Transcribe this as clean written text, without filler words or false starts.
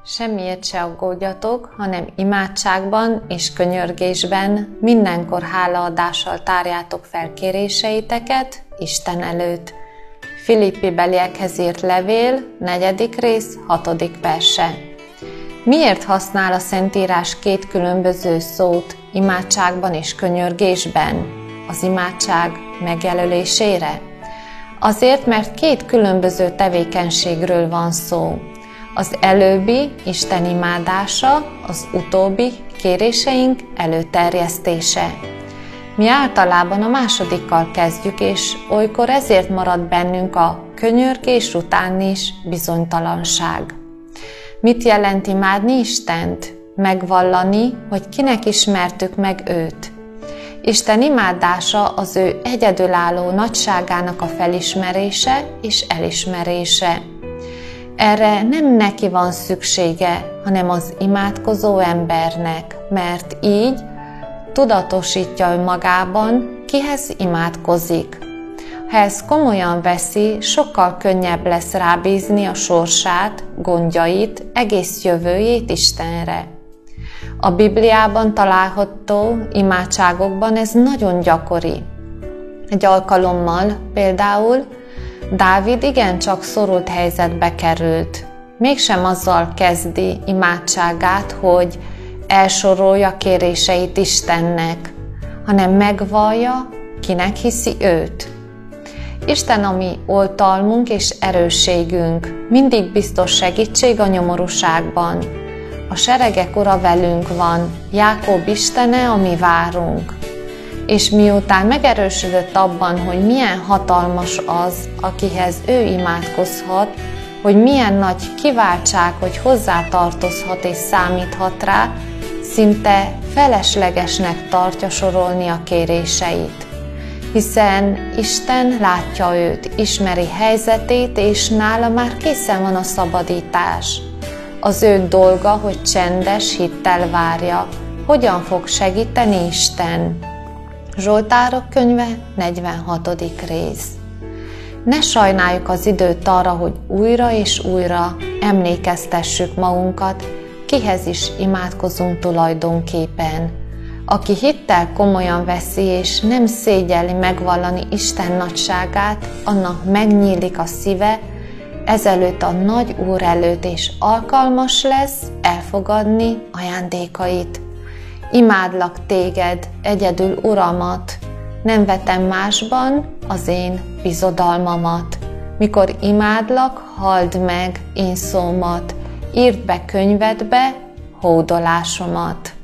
Semmiért se aggódjatok, hanem imádságban és könyörgésben mindenkor hálaadással tárjátok fel kéréseiteket Isten előtt. Filippibeliekhez írt levél, 4. rész, 6. verse. Miért használ a Szentírás két különböző szót imádságban és könyörgésben az imádság megjelölésére? Azért, mert két különböző tevékenységről van szó. Az előbbi Isten imádása, az utóbbi kéréseink előterjesztése. Mi általában a másodikkal kezdjük, és olykor ezért marad bennünk a könyörgés után is bizonytalanság. Mit jelent imádni Istent? Megvallani, hogy kinek ismertük meg őt. Isten imádása az ő egyedülálló nagyságának a felismerése és elismerése. Erre nem neki van szüksége, hanem az imádkozó embernek, mert így tudatosítja önmagában, kihez imádkozik. Ha ezt komolyan veszi, sokkal könnyebb lesz rábízni a sorsát, gondjait, egész jövőjét Istenre. A Bibliában található imádságokban ez nagyon gyakori. Egy alkalommal például Dávid igencsak szorult helyzetbe került. Mégsem azzal kezdi imádságát, hogy elsorolja kéréseit Istennek, hanem megvallja, kinek hiszi őt. Isten a mi oltalmunk és erősségünk, mindig biztos segítség a nyomorúságban. A seregek Ura velünk van, Jákob Istene, a mi várunk. És miután megerősödött abban, hogy milyen hatalmas az, akihez ő imádkozhat, hogy milyen nagy kiváltság, hogy hozzátartozhat és számíthat rá, szinte feleslegesnek tartja sorolni a kéréseit. Hiszen Isten látja őt, ismeri helyzetét, és nála már készen van a szabadítás. Az ő dolga, hogy csendes hittel várja, hogyan fog segíteni Isten. Zsoltárok könyve, 46. rész. Ne sajnáljuk az időt arra, hogy újra és újra emlékeztessük magunkat, kihez is imádkozunk tulajdonképpen. Aki hittel komolyan veszi és nem szégyelli megvallani Isten nagyságát, annak megnyílik a szíve ezelőtt a nagy Úr előtt, és alkalmas lesz elfogadni ajándékait. Imádlak téged, egyedül Uramat, nem vetem másban az én bizodalmamat. Mikor imádlak, halld meg én szómat, írd be könyvedbe hódolásomat.